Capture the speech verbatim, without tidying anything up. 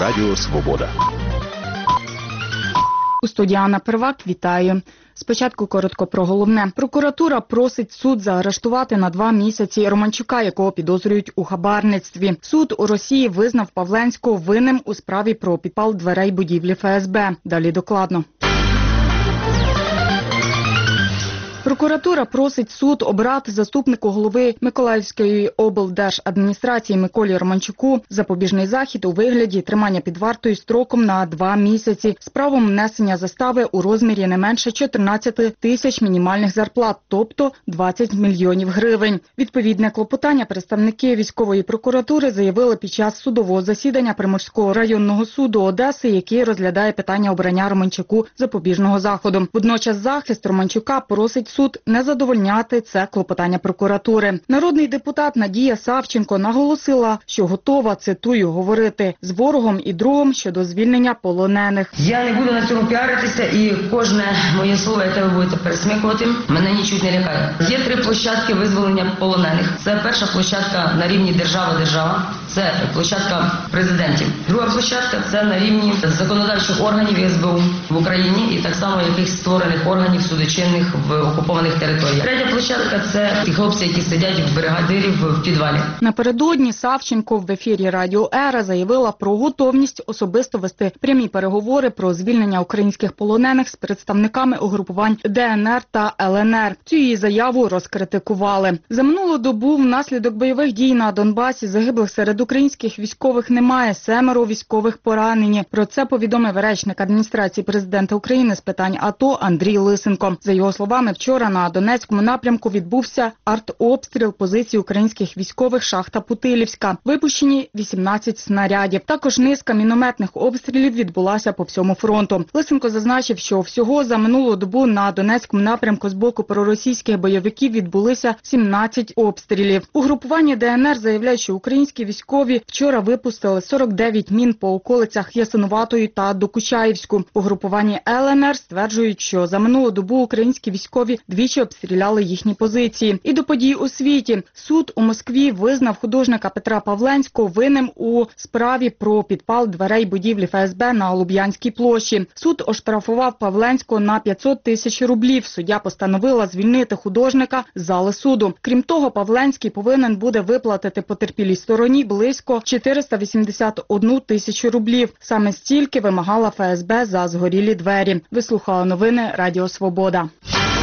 Радіо Свобода. У студії Анна Первак, вітаю. Спочатку коротко про головне. Прокуратура просить суд заарештувати на два місяці Романчука, якого підозрюють у хабарництві. Суд у Росії визнав Павленського винним у справі про підпал дверей будівлі Ф С Б. Далі докладно. Прокуратура просить суд обрати заступнику голови Миколаївської облдержадміністрації Миколі Романчуку запобіжний захід у вигляді тримання під вартою строком на два місяці з правом внесення застави у розмірі не менше чотирнадцяти тисяч мінімальних зарплат, тобто двадцять мільйонів гривень. Відповідне клопотання представники військової прокуратури заявили під час судового засідання Приморського районного суду Одеси, який розглядає питання обрання Романчуку запобіжного заходу. Водночас захист Романчука просить суд не задовольняти це клопотання прокуратури. Народний депутат Надія Савченко наголосила, що готова, цитую, говорити з ворогом і другом щодо звільнення полонених. Я не буду на цьому піаритися, і кожне моє слово, яке ви будете пересмикувати, мене нічуть не лякає. Є три площадки визволення полонених. Це перша площадка на рівні держава-держава, це площадка президентів. Друга площадка – це на рівні законодавчих органів С Б У в Україні і так само яких створених органів судочинних в окупованих територіях. Третя площадка – це ті хлопці, які сидять в бригадирів в підвалі. Напередодні Савченко в ефірі Радіо Ера заявила про готовність особисто вести прямі переговори про звільнення українських полонених з представниками угрупувань Д Н Р та Л Н Р. Цю її заяву розкритикували. За минулу добу внаслідок бойових дій на Донбасі загиблих серед українських військових немає, семеро військових поранені. Про це повідомив речник адміністрації президента України з питань А Т О Андрій Лисенко. За його словами, вчора на Донецькому напрямку відбувся артобстріл позицій українських військових шахта Путилівська. Випущені вісімнадцять снарядів. Також низка мінометних обстрілів відбулася по всьому фронту. Лисенко зазначив, що всього за минулу добу на Донецькому напрямку з боку проросійських бойовиків відбулися сімнадцять обстрілів. Угрупування Д Н Р заявляють, що українські військові вчора випустили сорок дев'ять мін по околицях Ясинуватої та Докучаївську. Угрупування Л Н Р стверджують, що за минулу добу українські військові двічі обстріляли їхні позиції. І до подій у світі. Суд у Москві визнав художника Петра Павленського винним у справі про підпал дверей будівлі Ф С Б на Луб'янській площі. Суд оштрафував Павленського на п'ятсот тисяч рублів. Суддя постановила звільнити художника з зали суду. Крім того, Павленський повинен буде виплатити потерпілій стороні близько чотириста вісімдесят одну тисячу рублів. Саме стільки вимагала Ф С Б за згорілі двері. Ви слухали новини Радіо Свобода.